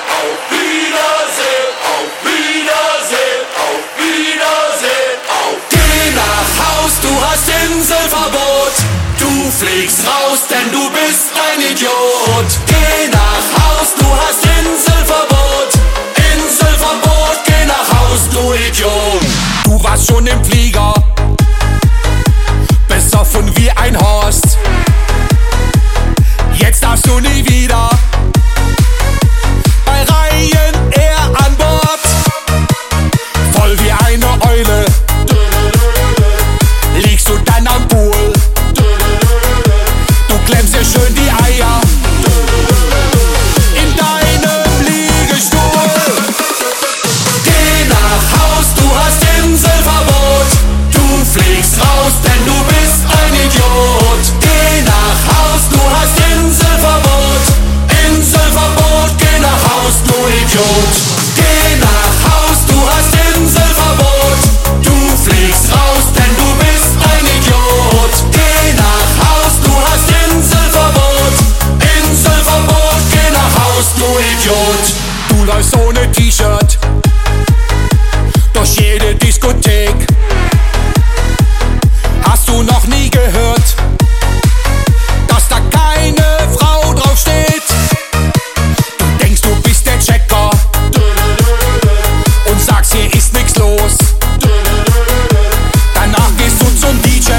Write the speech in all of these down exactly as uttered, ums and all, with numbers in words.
auf Wiedersehen, auf Wiedersehen, auf Wiedersehen, auf Geh nach Haus, du hast Inselverbot. Du fliegst raus, denn du bist ein Idiot. Geh nach Haus, du hast Inselverbot. Inselverbot, geh nach Haus, du Idiot. Du warst schon im Flieger, besoffen wie ein Horst. Jetzt darfst du nie wieder bei Ryanair an Bord. Voll wie eine Eule liegst du dann am Pool. Du klemmst dir schön die Eier in deinem Liegestuhl. Geh nach Haus, du hast Inselverbot. Du fliegst raus, denn du bist ein Idiot. Geh nach Haus, du hast Inselverbot. Inselverbot, geh nach Haus, du Idiot. Geh nach Haus, du hast Inselverbot. Du fliegst raus, denn du bist ein Idiot. Geh nach Haus, du hast Inselverbot. Inselverbot, geh nach Haus, du Idiot. Du läufst ohne T-Shirt durch jede Diskothek. Hast du noch nie gehört, dass da keine Frau drauf steht? Du denkst, du bist der Checker und sagst, hier ist nix los. Danach gehst du zum D J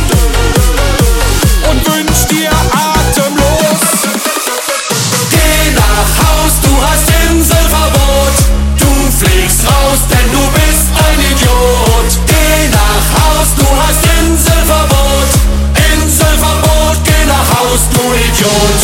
und wünschst dir atemlos. Geh nach Haus, du hast Inselverbot. Du fliegst raus, denn du bist ein Idiot. Geh nach Haus, du hast Inselverbot. Inselverbot, geh nach Haus, du Idiot.